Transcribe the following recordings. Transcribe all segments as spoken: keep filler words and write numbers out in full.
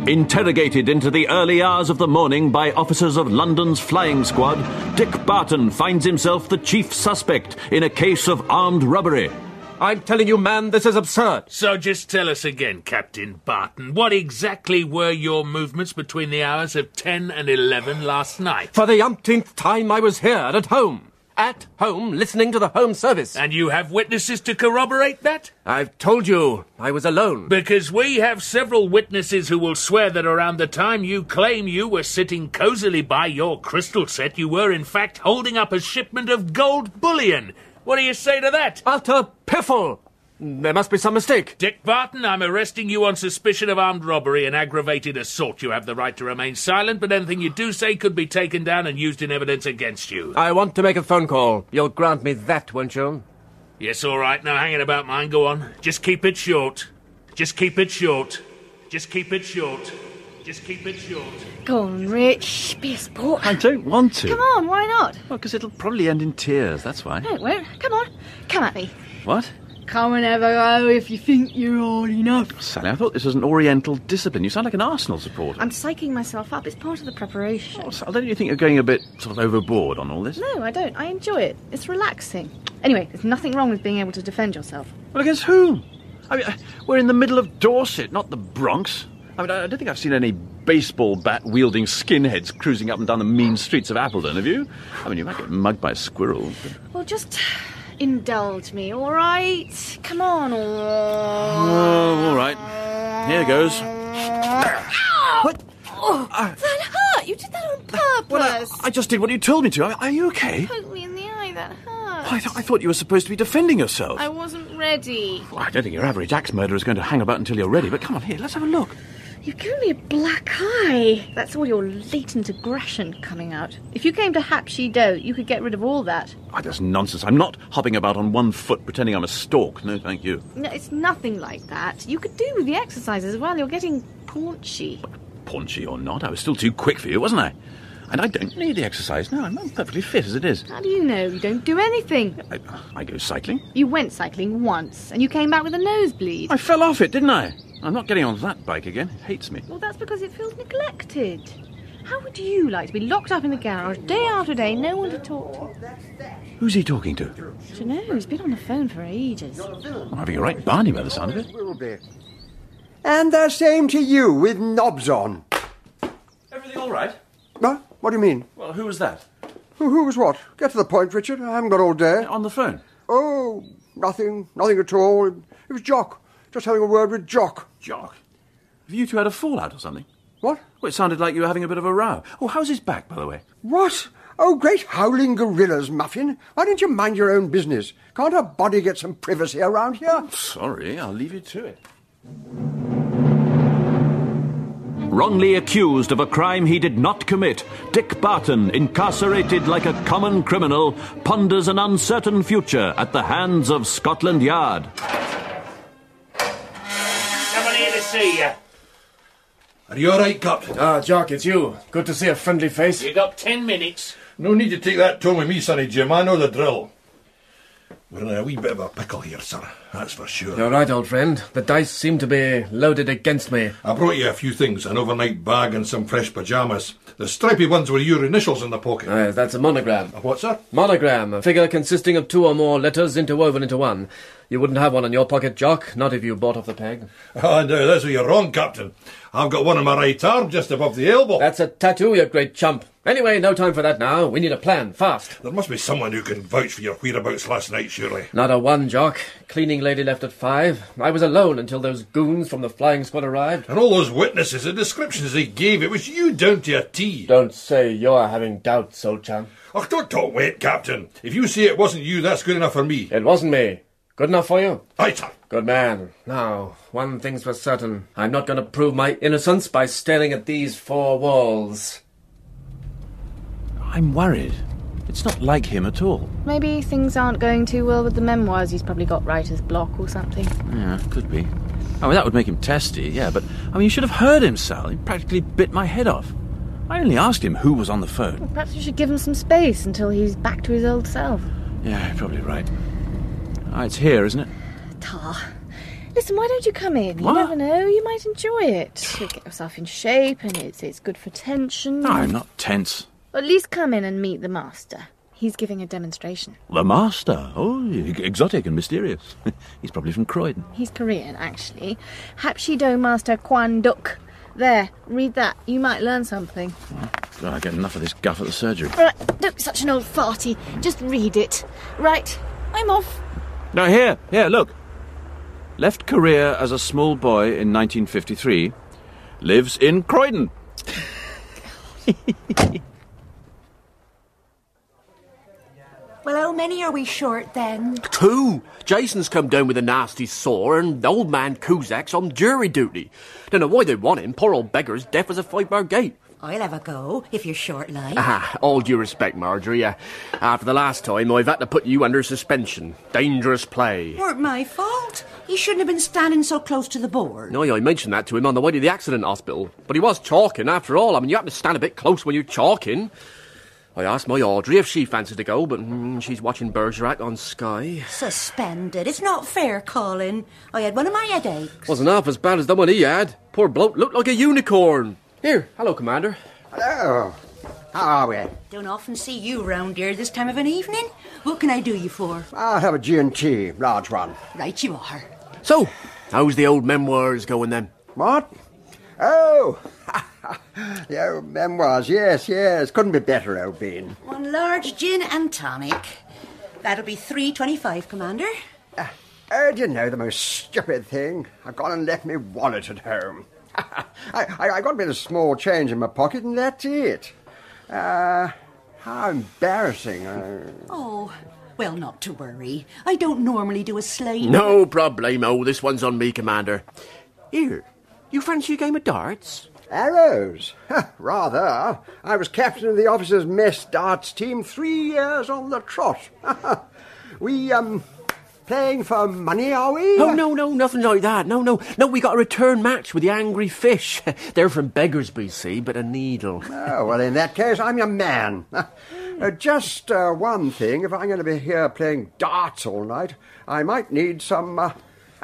Interrogated into the early hours of the morning by officers of London's flying squad, Dick Barton finds himself the chief suspect in a case of armed robbery. I'm telling you, man, this is absurd. So just tell us again, Captain Barton, what exactly were your movements between the hours of ten and eleven last night? For the umpteenth time I was here at home. At home, listening to the Home Service. And you have witnesses to corroborate that? I've told you, I was alone. Because we have several witnesses who will swear that around the time you claim you were sitting cosily by your crystal set, you were in fact holding up a shipment of gold bullion. What do you say to that? Utter piffle! There must be some mistake. Dick Barton, I'm arresting you on suspicion of armed robbery and aggravated assault. You have the right to remain silent, but anything you do say could be taken down and used in evidence against you. I want to make a phone call. You'll grant me that, won't you? Yes, all right. Now hang it about mine. Go on. Just keep it short. Just keep it short. Just keep it short. Just keep it short. Go on, Rich. Be a sport. I don't want to. Come on, why not? Well, because it'll probably end in tears, that's why. No, it won't. Come on. Come at me. What? Come and have a go if you think you're old enough. Sally, I thought this was an Oriental discipline. You sound like an Arsenal supporter. I'm psyching myself up. It's part of the preparation. Oh, Sally, don't you think you're going a bit sort of overboard on all this? No, I don't. I enjoy it. It's relaxing. Anyway, there's nothing wrong with being able to defend yourself. Well, against whom? I mean, we're in the middle of Dorset, not the Bronx. I mean, I don't think I've seen any baseball bat-wielding skinheads cruising up and down the mean streets of Appledon, have you? I mean, you might get mugged by a squirrel. But... Well, just indulge me, all right? Come on. Oh, all right. Here goes. What? Oh, that hurt. You did that on purpose. Well, I, I just did what you told me to. Are, are you okay? Poke me in the eye. That hurt. I, th- I thought you were supposed to be defending yourself. I wasn't ready. Well, I don't think your average axe murderer is going to hang about until you're ready, but come on, here, let's have a look. You've given me a black eye. That's all your latent aggression coming out. If you came to Hapshido, you could get rid of all that. Oh, that's nonsense. I'm not hopping about on one foot pretending I'm a stork. No, thank you. No, it's nothing like that. You could do with the exercises as well. You're getting paunchy. Paunchy or not, I was still too quick for you, wasn't I? And I don't need the exercise. No, I'm perfectly fit as it is. How do you know? You don't do anything. I, I go cycling. You went cycling once, and you came back with a nosebleed. I fell off it, didn't I? I'm not getting on that bike again. It hates me. Well, that's because it feels neglected. How would you like to be locked up in the garage day after day, no one to talk to? Who's he talking to? I don't know. He's been on the phone for ages. I'm having a right barney by the sound of it. Will be. And the same to you, with knobs on. Everything all right? What? What do you mean? Well, who was that? Who, who was what? Get to the point, Richard. I haven't got all day. On the phone? Oh, nothing. Nothing at all. It was Jock. Just having a word with Jock. Jock? Have you two had a fallout or something? What? Well, it sounded like you were having a bit of a row. Oh, how's his back, by the way? What? Oh, great howling gorillas, Muffin. Why don't you mind your own business? Can't a body get some privacy around here? Oh, sorry, I'll leave you to it. Wrongly accused of a crime he did not commit, Dick Barton, incarcerated like a common criminal, ponders an uncertain future at the hands of Scotland Yard. Someone here to see you. Are you all right, Captain? Ah, Jock, it's you. Good to see a friendly face. You got ten minutes. No need to take that tone with me, Sonny Jim. I know the drill. We're in a wee bit of a pickle here, sir. That's for sure. You're right, old friend. The dice seem to be loaded against me. I brought you a few things. An overnight bag and some fresh pyjamas. The stripy ones with your initials in the pocket. Uh, that's a monogram. A what, sir? Monogram. A figure consisting of two or more letters interwoven into one. You wouldn't have one in your pocket, Jock. Not if you bought off the peg. Ah, no, that's where you're wrong, Captain. I've got one on my right arm, just above the elbow. That's a tattoo, you great chump. Anyway, no time for that now. We need a plan, fast. There must be someone who can vouch for your whereabouts last night, surely. Not a one, Jock. Cleaning lady left at five. I was alone until those goons from the flying squad arrived. And all those witnesses, the descriptions they gave, it was you down to a T. Don't say you're having doubts, old chum. Oh, don't talk weight, Captain. If you say it wasn't you, that's good enough for me. It wasn't me. Good enough for you? Aye, sir. Good man. Now, one thing's for certain. I'm not going to prove my innocence by staring at these four walls. I'm worried. It's not like him at all. Maybe things aren't going too well with the memoirs. He's probably got writer's block or something. Yeah, could be. I mean, that would make him testy, yeah, but, I mean, you should have heard him, Sal. He practically bit my head off. I only asked him who was on the phone. Well, perhaps you should give him some space until he's back to his old self. Yeah, you're probably right. Ah, it's here, isn't it? Tar. Listen, why don't you come in? You What? never know, you might enjoy it. You'll get yourself in shape, and it's it's good for tension. No, I'm not tense. At least come in and meet the master. He's giving a demonstration. The master? Oh, e- exotic and mysterious. He's probably from Croydon. He's Korean, actually. Hapshido Master Kwan Duk. There, read that. You might learn something. God, I get enough of this guff at the surgery. Right, don't be such an old farty. Just read it. Right, I'm off. Now, here, here, look. Left Korea as a small boy in nineteen fifty-three. Lives in Croydon. Well, how many are we short then? Two. Jason's come down with a nasty sore, and old man Kuzak's on jury duty. Don't know why they want him. Poor old beggar's deaf as a five-bar gate. I'll have a go, if you're short like. Ah, all due respect, Marjorie. Uh, after the last time, I've had to put you under suspension. Dangerous play. Weren't my fault. You shouldn't have been standing so close to the board. No, I mentioned that to him on the way to the accident hospital. But he was chalking, after all. I mean, you have to stand a bit close when you're chalking. I asked my Audrey if she fancied to go, but mm, she's watching Bergerac on Sky. Suspended. It's not fair, Colin. I had one of my headaches. Wasn't half as bad as the one he had. Poor bloke looked like a unicorn. Here, hello, Commander. Hello. How are we? Don't often see you round here this time of an evening. What can I do you for? I'll have a G and T, large one. Right you are. So, how's the old memoirs going then? What? Oh, the old memoirs, yes, yes. Couldn't be better, old bean. One large gin and tonic. That'll be three twenty-five, Commander. Uh, oh, do you know the most stupid thing? I've gone and left my wallet at home. I, I, I got a bit of small change in my pocket, and that's it. Uh, how embarrassing. Uh, Oh, well, not to worry. I don't normally do a slate. No problemo. This one's on me, Commander. Here, you fancy a game of darts? Arrows? Rather. I was captain of the officers' mess darts team three years on the trot. we, um, playing for money, are we? Oh, no, no, nothing like that. No, no. No, we got a return match with the Angry Fish. They're from Beggarsby, see, but a needle. Oh, well, in that case, I'm your man. Uh, just uh, one thing. If I'm going to be here playing darts all night, I might need some uh,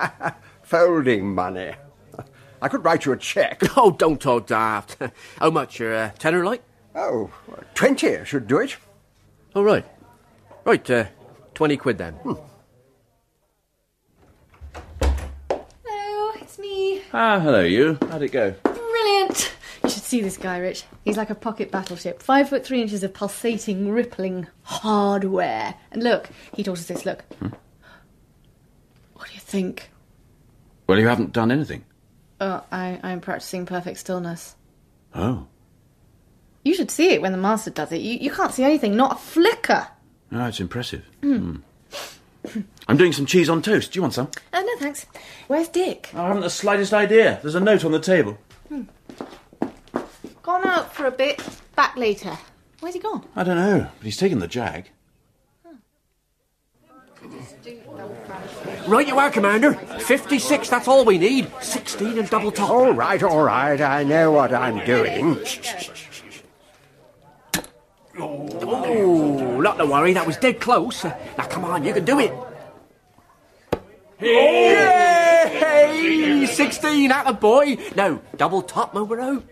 folding money. I could write you a cheque. Oh, don't talk daft. How much? Your uh, tenner, like? Oh, twenty should do it. Oh, right. Right, uh, twenty quid then. Hmm. Hello, it's me. Ah, hello, you. How'd it go? Brilliant. You should see this guy, Rich. He's like a pocket battleship. Five foot three inches of pulsating, rippling hardware. And look, he taught us this, look. Hmm? What do you think? Well, you haven't done anything. Oh, I, I'm practicing perfect stillness. Oh. You should see it when the master does it. You, you can't see anything, not a flicker. Oh, it's impressive. Mm. I'm doing some cheese on toast. Do you want some? Oh, no, thanks. Where's Dick? I haven't the slightest idea. There's a note on the table. Hmm. Gone out for a bit. Back later. Where's he gone? I don't know, but he's taken the jag. Right you are, Commander. fifty-six, that's all we need. sixteen and double top. All right, all right. I know what I'm doing. Oh, not to worry, that was dead close. Now, come on, you can do it. Hey, sixteen, at a boy. No, double top, move her out.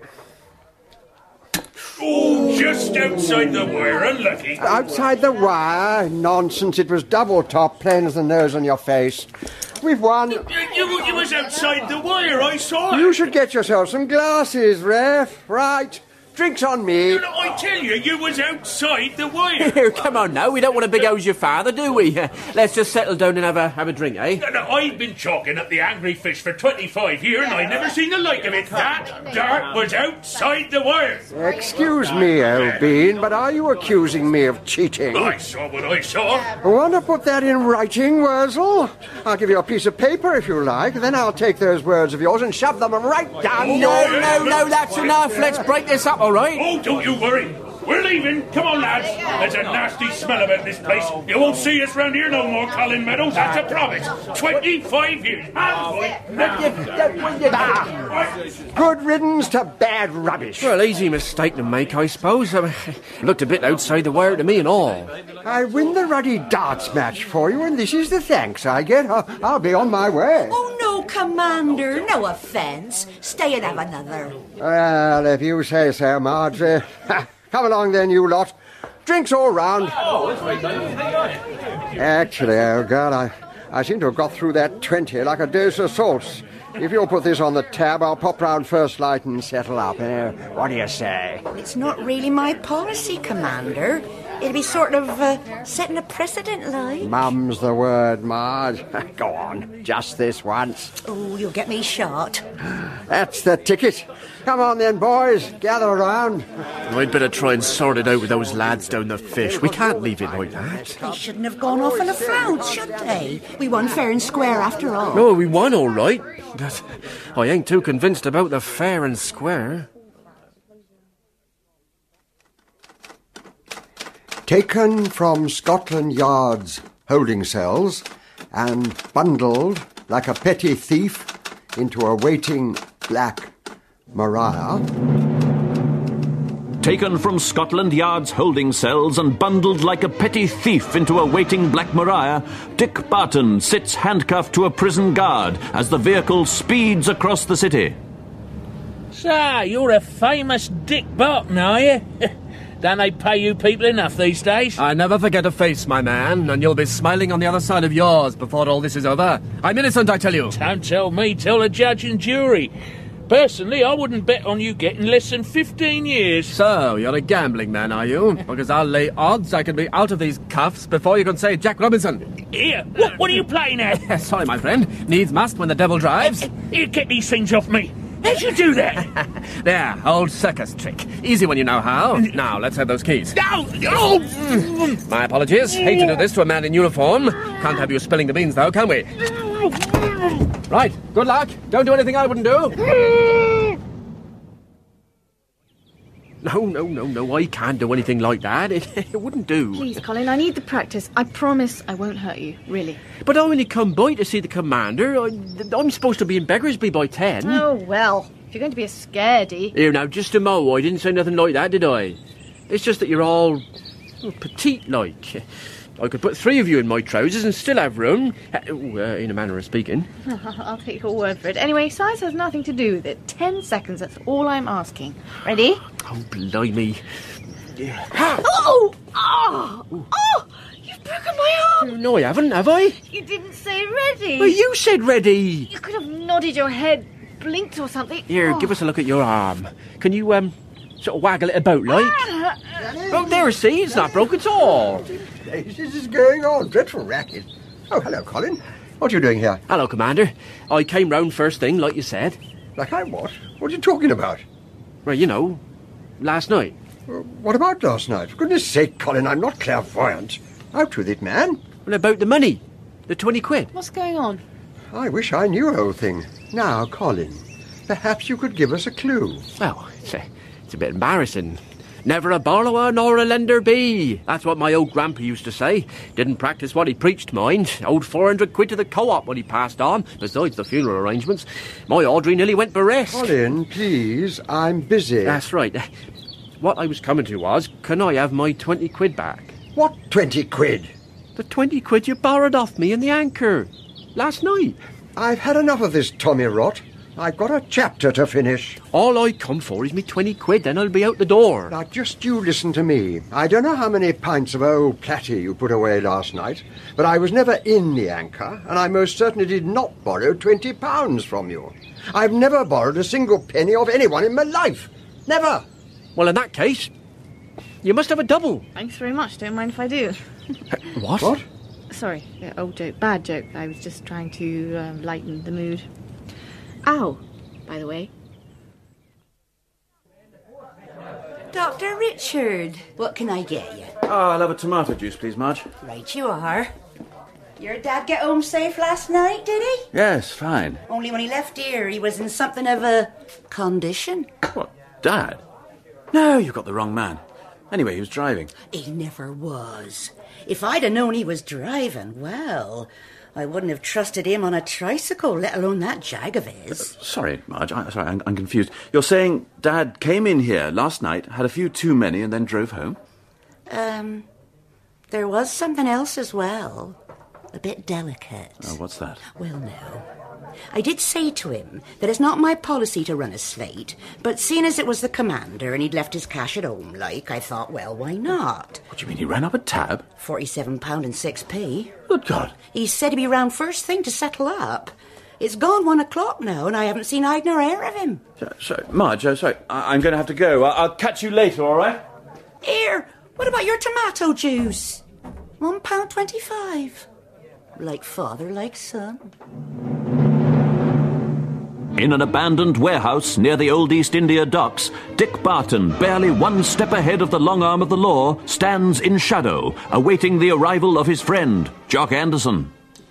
Oh, just outside the wire, unlucky. Outside the wire? Nonsense, it was double top, plain as the nose on your face. We've won. You, you, you was outside the wire, I saw it. You should get yourself some glasses, Ref. Right. Drinks on me. No, no, I tell you, you was outside the wire. Here, come on now, we don't want to big hose your father, do we? Let's just settle down and have a have a drink, eh? No, no, I've been chalking at the Angry Fish for twenty-five years and I've never seen the like of it. That dart was outside the wire. Excuse me, old bean, but are you accusing me of cheating? I saw what I saw. Want to put that in writing, Wurzel? I'll give you a piece of paper if you like, then I'll take those words of yours and shove them right down. No, no, no, that's enough. Let's break this up, all right? Oh, don't you worry. We're leaving. Come on, lads. There's a nasty smell about this place. You won't see us round here no more, Colin Meadows. That's a promise. Twenty-five years. Good riddance to bad rubbish. Well, easy mistake to make, I suppose. I mean, looked a bit outside the wire to me and all. I win the ruddy darts match for you, and this is the thanks I get. I'll, I'll be on my way. Oh, no, Commander, no offence. Stay and have another. Well, if you say so, Marjorie. Come along then, you lot. Drinks all round. Actually, old girl, I, I seem to have got through that twenty like a dose of salts. If you'll put this on the tab, I'll pop round first light and settle up. Eh? What do you say? It's not really my policy, Commander. It'd be sort of uh, setting a precedent, like. Mum's the word, Marge. Go on, just this once. Oh, you'll get me shot. That's the ticket. Come on then, boys. Gather around. I'd better try and sort it out with those lads down the fish. We can't leave it like that. They shouldn't have gone off in a flounce, should they? We won fair and square after all. No, we won all right. But I ain't too convinced about the fair and square. Taken from Scotland Yard's holding cells and bundled like a petty thief into a waiting Black Maria. Taken from Scotland Yard's holding cells and bundled like a petty thief into a waiting Black Maria, Dick Barton sits handcuffed to a prison guard as the vehicle speeds across the city. So, you're a famous Dick Barton, are you? Don't they pay you people enough these days? I never forget a face, my man, and you'll be smiling on the other side of yours before all this is over. I'm innocent, I tell you. Don't tell me, tell the judge and jury. Personally, I wouldn't bet on you getting less than fifteen years. So, you're a gambling man, are you? Because I'll lay odds I can be out of these cuffs before you can say Jack Robinson. Here, what, what are you playing at? Sorry, my friend. Needs must when the devil drives. Here, get these things off me. How'd you do that? There, old circus trick. Easy when you know how. Now, let's have those keys. No! No! My apologies. Hate to do this to a man in uniform. Can't have you spilling the beans, though, can we? Right, good luck. Don't do anything I wouldn't do. No, no, no, no, I can't do anything like that. It, it wouldn't do. Please, Colin, I need the practice. I promise I won't hurt you, really. But I only come by to see the commander. I, I'm supposed to be in Beggarsby by ten. Oh, well, if you're going to be a scaredy... Here, now, just a mo, I didn't say nothing like that, did I? It's just that you're all oh, petite-like. I could put three of you in my trousers and still have room. Uh, in a manner of speaking. I'll take your word for it. Anyway, size has nothing to do with it. Ten seconds, that's all I'm asking. Ready? Oh, blimey. Oh! Oh! Oh! You've broken my arm! No, I haven't, have I? You didn't say ready. Well, you said ready. You could have nodded your head, blinked or something. Here, oh. give us a look at your arm. Can you, um, sort of waggle it about, like? Ah. Oh, there, see, it's not broke at all. This is going on. Dreadful racket. Oh, hello, Colin. What are you doing here? Hello, Commander. I came round first thing, like you said. Like I what? What are you talking about? Well, you know, last night. Uh, what about last night? For goodness sake, Colin, I'm not clairvoyant. Out with it, man. Well, about the money. The twenty quid. What's going on? I wish I knew the whole thing. Now, Colin, perhaps you could give us a clue. Well, it's a, it's a bit embarrassing. Never a borrower nor a lender be. That's what my old grandpa used to say. Didn't practice what he preached, mind. Owed four hundred quid to the co-op when he passed on, besides the funeral arrangements. My Audrey nearly went burlesque. Colin, please, I'm busy. That's right. What I was coming to was, can I have my twenty quid back? What twenty quid? The twenty quid you borrowed off me in the Anchor last night. I've had enough of this Tommy rot. I've got a chapter to finish. All I come for is me twenty quid, then I'll be out the door. Now, just you listen to me. I don't know how many pints of old platty you put away last night, but I was never in the Anchor, and I most certainly did not borrow twenty pounds from you. I've never borrowed a single penny of anyone in my life. Never. Well, in that case, you must have a double. Thanks very much. Don't mind if I do. What? What? Sorry, yeah, old joke. Bad joke. I was just trying to uh, lighten the mood. Ow, by the way. Doctor Richard, what can I get you? Oh, I'll have a tomato juice, please, Marge. Right you are. Your dad get home safe last night, did he? Yes, fine. Only when he left here, he was in something of a condition. What, Dad? No, you've got the wrong man. Anyway, he was driving. He never was. If I'd have known he was driving, well, I wouldn't have trusted him on a tricycle, let alone that jag of his. Uh, sorry, Marge. I, sorry, I'm, I'm confused. You're saying Dad came in here last night, had a few too many, and then drove home? Um, there was something else as well. A bit delicate. Oh, what's that? Well, no. I did say to him that it's not my policy to run a slate, but seeing as it was the commander and he'd left his cash at home, like, I thought, well, why not? What do you mean, he ran up a tab? Forty-seven pound and six p. Good God. He said he'd be round first thing to settle up. It's gone one o'clock now, and I haven't seen hide nor hair of him. So, so Marge, uh, sorry, I- I'm going to have to go. I- I'll catch you later, all right? Here, what about your tomato juice? One pound twenty-five. Like father, like son. In an abandoned warehouse near the old East India docks, Dick Barton, barely one step ahead of the long arm of the law, stands in shadow, awaiting the arrival of his friend, Jock Anderson.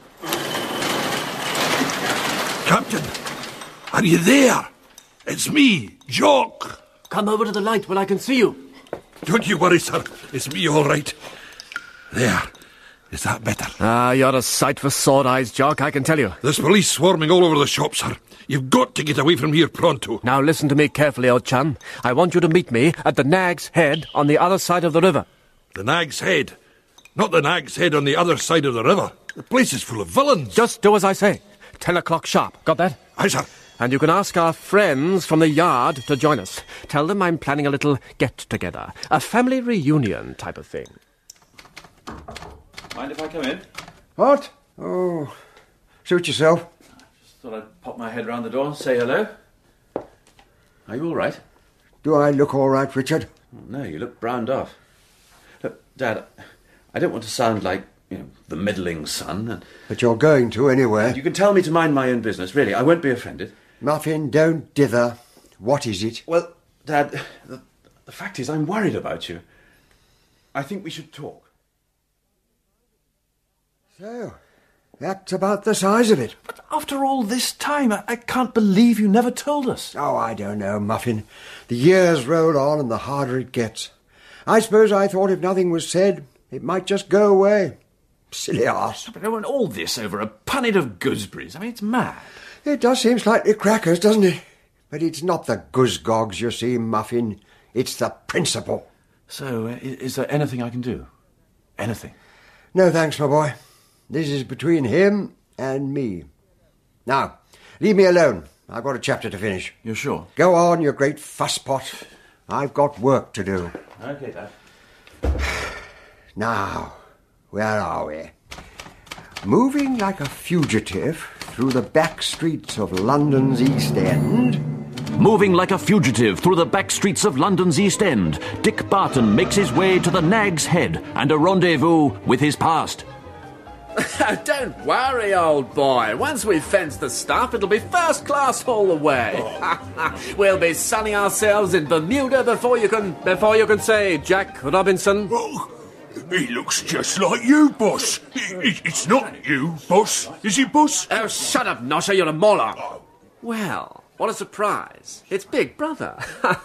Captain, are you there? It's me, Jock. Come over to the light where I can see you. Don't you worry, sir. It's me, all right. There. Is that better? Ah, you're a sight for sore eyes, Jock, I can tell you. There's police swarming all over the shop, sir. You've got to get away from here pronto. Now listen to me carefully, old chum. I want you to meet me at the Nag's Head on the other side of the river. The Nag's Head. Not the Nag's Head on the other side of the river. The place is full of villains. Just do as I say. Ten o'clock sharp. Got that? Aye, sir. And you can ask our friends from the yard to join us. Tell them I'm planning a little get-together. A family reunion type of thing. Mind if I come in? What? Oh, suit yourself. Just thought I'd pop my head round the door and say hello. Are you all right? Do I look all right, Richard? No, you look browned off. Look, Dad, I don't want to sound like, you know, the meddling son. And But you're going to anyway. you can tell me to mind my own business, really. I won't be offended. Muffin, don't dither. What is it? Well, Dad, the, the fact is I'm worried about you. I think we should talk. So, that's about the size of it. But after all this time, I, I can't believe you never told us. Oh, I don't know, Muffin. The years roll on and the harder it gets. I suppose I thought if nothing was said, it might just go away. Silly arse. But I want all this over a punnet of gooseberries. I mean, it's mad. It does seem slightly crackers, doesn't it? But it's not the goose-gogs, you see, Muffin. It's the principle. So, uh, is, is there anything I can do? Anything? No thanks, my boy. This is between him and me. Now, leave me alone. I've got a chapter to finish. You're sure? Go on, you great fusspot. I've got work to do. Okay, Dad. Now, where are we? Moving like a fugitive through the back streets of London's East End. Moving like a fugitive through the back streets of London's East End, Dick Barton makes his way to the Nag's Head and a rendezvous with his past. Don't worry, old boy. Once we've fenced the stuff, it'll be first class all the way. We'll be sunning ourselves in Bermuda before you can before you can say Jack Robinson. Oh, he looks just like you, boss. I- I- It's not you, boss. Is it, boss? Oh, shut up, Nosher, you're a moron. Well, what a surprise. It's Big Brother.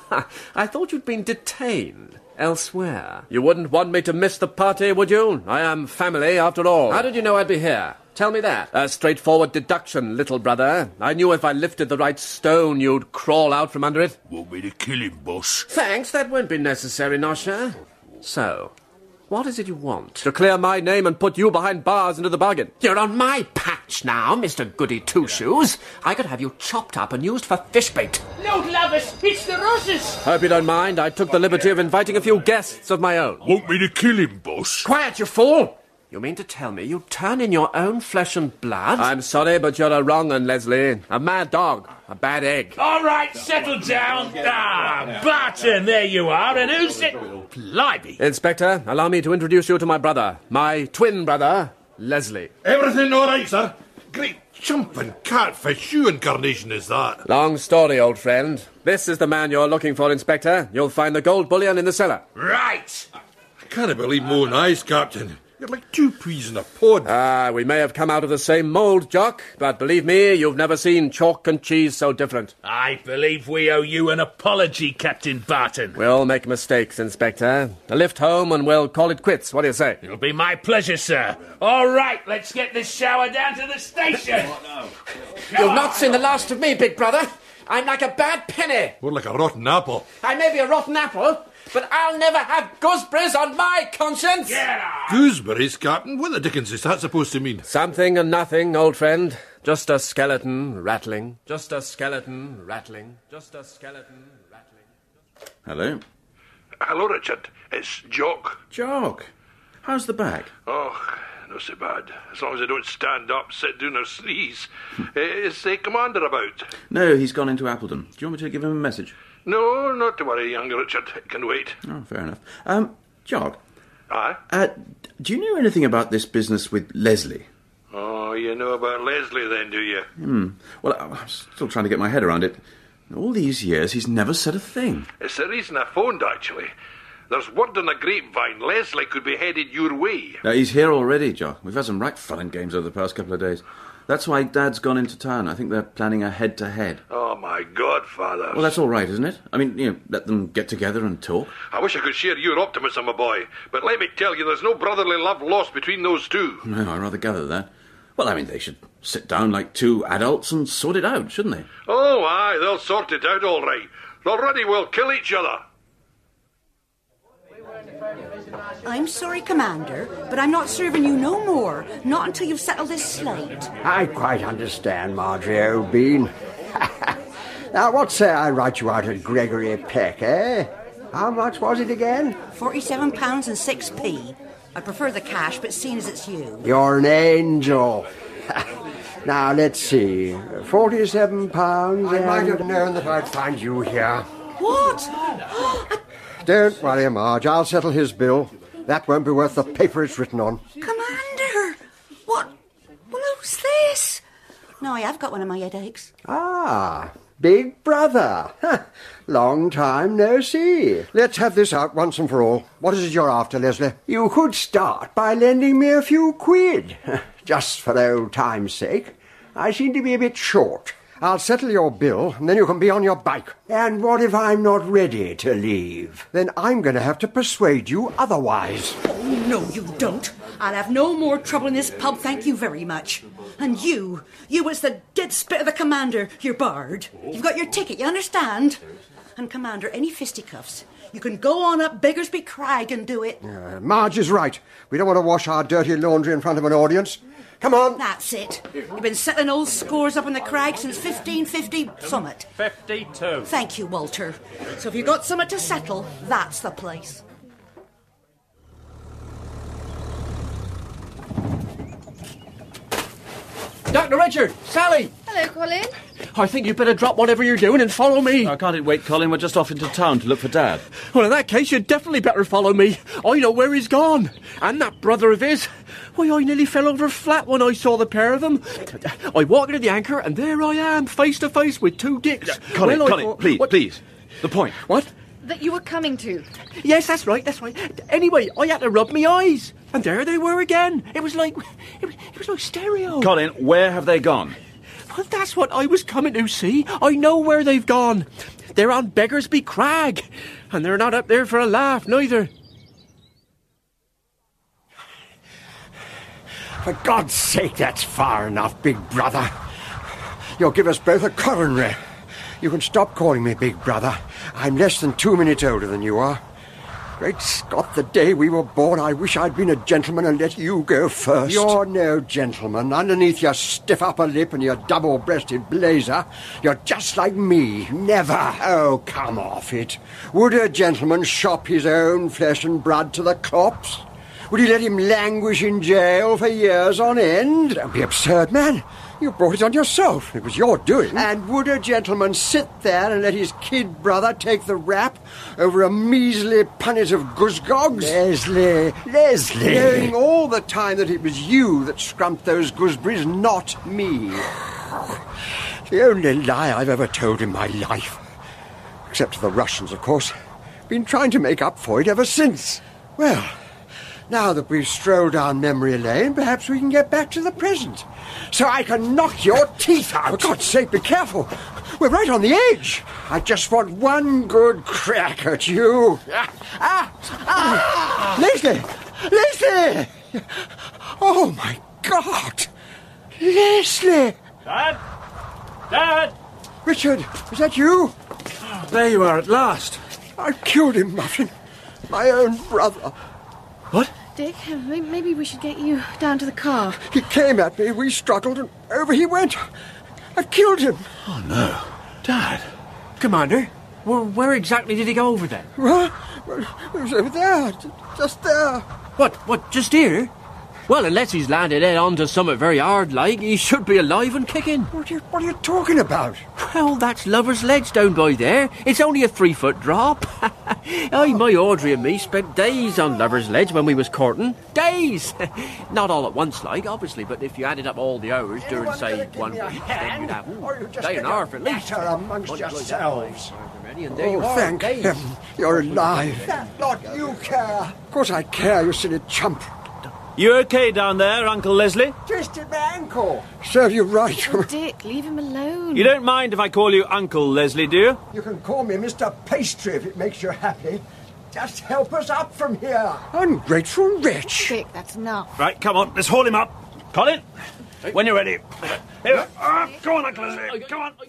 I thought you'd been detained elsewhere. You wouldn't want me to miss the party, would you? I am family, after all. How did you know I'd be here? Tell me that. A straightforward deduction, little brother. I knew if I lifted the right stone, you'd crawl out from under it. Want me to kill him, boss? Thanks, that won't be necessary, Nosher. So, what is it you want? To clear my name and put you behind bars into the bargain. You're on my patch now, Mister Goody Two-Shoes. I could have you chopped up and used for fish bait. Lord love us, it's the Rosses! Hope you don't mind. I took the liberty of inviting a few guests of my own. Want me to kill him, boss? Quiet, you fool! You mean to tell me you turn in your own flesh and blood? I'm sorry, but you're a wrong un, Leslie. A mad dog. A bad egg. All right, settle down. Ah, Barton, there you are. And who's it? Blimey. Inspector, allow me to introduce you to my brother. My twin brother, Leslie. Everything all right, sir? Great jumping catfish shoe incarnation is that? Long story, old friend. This is the man you're looking for, Inspector. You'll find the gold bullion in the cellar. Right. I can't believe my own eyes, Captain. You're like two peas in a pod. Ah, we may have come out of the same mould, Jock, but believe me, you've never seen chalk and cheese so different. I believe we owe you an apology, Captain Barton. We'll make mistakes, Inspector. A lift home and we'll call it quits. What do you say? It'll be my pleasure, sir. All right, let's get this shower down to the station. You've not seen the last of me, big brother. I'm like a bad penny. More like a rotten apple. I may be a rotten apple, but I'll never have gooseberries on my conscience. Get out. Gooseberries, Captain? What the dickens is that supposed to mean? Something and nothing, old friend. Just a skeleton rattling. Just a skeleton rattling. Just a skeleton rattling. Hello? Hello, Richard. It's Jock. Jock, how's the back? Oh, not so bad. As long as I don't stand up, sit down or sneeze. uh, is the commander about? No, he's gone into Appledon. Do you want me to give him a message? No, not to worry, young Richard. It can wait. Oh, fair enough. Um, Jock. Aye? Uh, do you know anything about this business with Leslie? Oh, you know about Leslie then, do you? Hmm. Well, I'm still trying to get my head around it. All these years, he's never said a thing. It's the reason I phoned, actually. There's word on the grapevine Leslie could be headed your way. Now, he's here already, Jock. We've had some right fun and games over the past couple of days. That's why Dad's gone into town. I think they're planning a head-to-head. Oh, my God, Father. Well, that's all right, isn't it? I mean, you know, let them get together and talk. I wish I could share your optimism, my boy. But let me tell you, there's no brotherly love lost between those two. No, I rather gather that. Well, I mean, they should sit down like two adults and sort it out, shouldn't they? Oh, aye, they'll sort it out all right. They'll already will kill each other. I'm sorry, Commander, but I'm not serving you no more. Not until you've settled this slate. I quite understand, Marjorie O'Bean. Now, what say I write you out at Gregory Peck, eh? How much was it again? Forty-seven pounds and six p. I prefer the cash, but seeing as it's you. You're an angel. Now, let's see. Forty-seven pounds. I and... might have known that I'd find you here. What? Don't worry, Marge. I'll settle his bill. That won't be worth the paper it's written on. Commander! What? Well, who's this? No, I have got one of my headaches. Ah, Big Brother. Long time no see. Let's have this out once and for all. What is it you're after, Leslie? You could start by lending me a few quid. Just for old time's sake. I seem to be a bit short. I'll settle your bill, and then you can be on your bike. And what if I'm not ready to leave? Then I'm going to have to persuade you otherwise. Oh, no, you don't. I'll have no more trouble in this pub, thank you very much. And you, you was the dead spit of the Commander. You're barred. You've got your ticket, you understand? And, Commander, any fisticuffs, you can go on up Beggarsby Crag and do it. Uh, Marge is right. We don't want to wash our dirty laundry in front of an audience. Come on. That's it. You've been settling old scores up in the crag since fifteen fifty summit. fifty-two. Thank you, Walter. So if you've got something to settle, that's the place. Doctor Richard! Sally! Hello, Colin. I think you'd better drop whatever you're doing and follow me. I can't wait, Colin. We're just off into town to look for Dad. Well, in that case, you'd definitely better follow me. I know where he's gone. And that brother of his. Why, I nearly fell over flat when I saw the pair of them. I walked into the anchor, and there I am, face to face with two dicks. Yeah, Colin, well, Colin, thought, please, what? please. The point. What? That you were coming to. Yes, that's right, that's right. Anyway, I had to rub my eyes. And there they were again. It was like... It was, it was like stereo. Colin, where have they gone? Well, that's what I was coming to see. I know where they've gone. They're on Beggarsby Crag. And they're not up there for a laugh, neither. For God's sake, that's far enough, Big Brother. You'll give us both a coronary. You can stop calling me Big Brother. I'm less than two minutes older than you are. Great Scott, the day we were born, I wish I'd been a gentleman and let you go first. You're no gentleman. Underneath your stiff upper lip and your double-breasted blazer, you're just like me. Never. Oh, come off it. Would a gentleman shop his own flesh and blood to the cops? Would he let him languish in jail for years on end? Don't be absurd, man. You brought it on yourself. It was your doing. And would a gentleman sit there and let his kid brother take the rap over a measly punnet of goosgogs? Leslie, Leslie. Knowing all the time that it was you that scrumped those gooseberries, not me. The only lie I've ever told in my life. Except to the Russians, of course. Been trying to make up for it ever since. Well, now that we've strolled down memory lane, perhaps we can get back to the present. So I can knock your teeth out. For God's sake, be careful. We're right on the edge. I just want one good crack at you. Ah! Ah! Ah! Leslie! Leslie! Oh, my God! Leslie! Dad? Dad? Richard, is that you? There you are at last. I killed him, Muffin. My own brother. What? Dick, uh, may- maybe we should get you down to the car. He came at me, we struggled, and over he went. I've killed him. Oh, no. Dad. Commander, where, where exactly did he go over then? Well, well, it was over there, j- just there. What, what, just here? Well, unless he's landed head onto something very hard like, he should be alive and kicking. What are you, what are you talking about? Well, that's Lover's Ledge down by there. It's only a three-foot drop. Aye, my Audrey and me spent days on Lover's Ledge when we was courting. Days! Not all at once, like, obviously, but if you added up all the hours during, Anyone say, gonna give one me a week, hand? then you'd have Or you just day get and your half at least. natter amongst Multiply that yourselves. by however many, and there you Oh, are, thank days. heaven, you're alive. That lot you care. Of course I care, you silly chump. You okay down there, Uncle Leslie? Twisted my ankle. Serve you right. Oh, Dick, leave him alone. You don't mind if I call you Uncle Leslie, do you? You can call me Mister Pastry if it makes you happy. Just help us up from here. Ungrateful wretch. Dick, that's enough. Right, come on, let's haul him up. Colin, when you're ready. Here, uh, go on, Uncle Leslie, come on.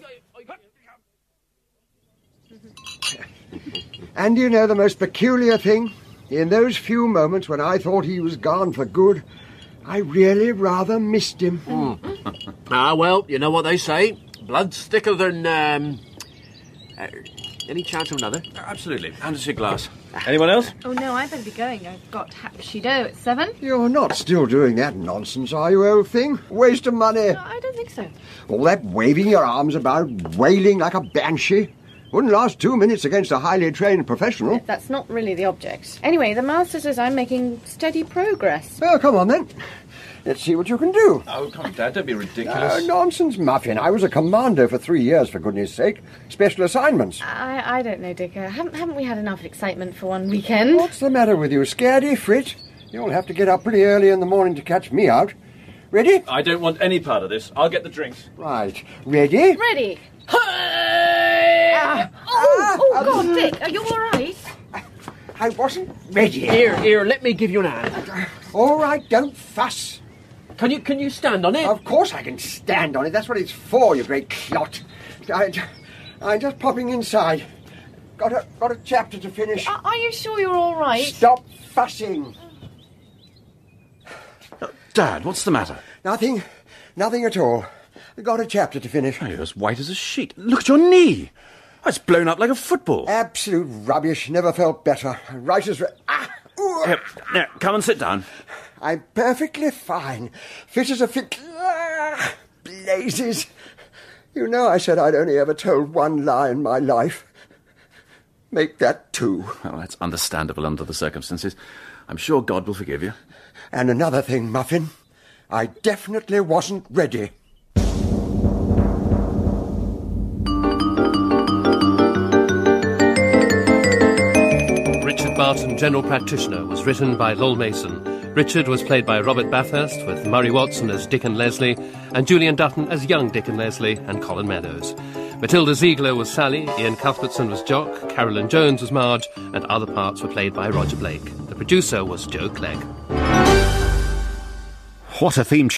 And you know the most peculiar thing? In those few moments when I thought he was gone for good, I really rather missed him. Mm. Ah, well, you know what they say. Blood's thicker than, um... Uh, any chance of another? Absolutely. Hand us your glass. Anyone else? Oh, no, I better be going. I've got Hapshido at seven. You're not still doing that nonsense, are you, old thing? Waste of money. No, I don't think so. All that waving your arms about, wailing like a banshee. Wouldn't last two minutes against a highly trained professional. That's not really the object. Anyway, the Master says I'm making steady progress. Well, come on, then. Let's see what you can do. Oh, come on, Dad, don't be Uh, ridiculous. nonsense, Muffin. I was a commander for three years, for goodness sake. Special assignments. I, I don't know, Dick. Uh, haven't, haven't we had enough excitement for one weekend? What's the matter with you? Scaredy, Frit? You'll have to get up pretty early in the morning to catch me out. Ready? I don't want any part of this. I'll get the drinks. Right. Ready? Ready. Ah. Oh, oh, God, Dick, are you all right? I wasn't ready. Here, here, let me give you an hand. All right, don't fuss. Can you, can you stand on it? Of course I can stand on it. That's what it's for, you great clot. I, I'm just popping inside. Got a, got a chapter to finish. Are, are you sure you're all right? Stop fussing. Dad, what's the matter? Nothing. Nothing at all. Got a chapter to finish. Oh, you're as white as a sheet. Look at your knee. Oh, it's blown up like a football. Absolute rubbish. Never felt better. Right as... Re- ah! Ooh. Here, here, come and sit down. I'm perfectly fine. Fit as a fit... Ah! Blazes. You know I said I'd only ever told one lie in my life. Make that two. Well, that's understandable under the circumstances. I'm sure God will forgive you. And another thing, Muffin. I definitely wasn't ready. Richard Barton, General Practitioner, was written by Lowell Mason. Richard was played by Robert Bathurst, with Murray Watson as Dick and Leslie, and Julian Dutton as young Dick and Leslie, and Colin Meadows. Matilda Ziegler was Sally, Ian Cuthbertson was Jock, Carolyn Jones was Marge, and other parts were played by Roger Blake. The producer was Joe Clegg. What a theme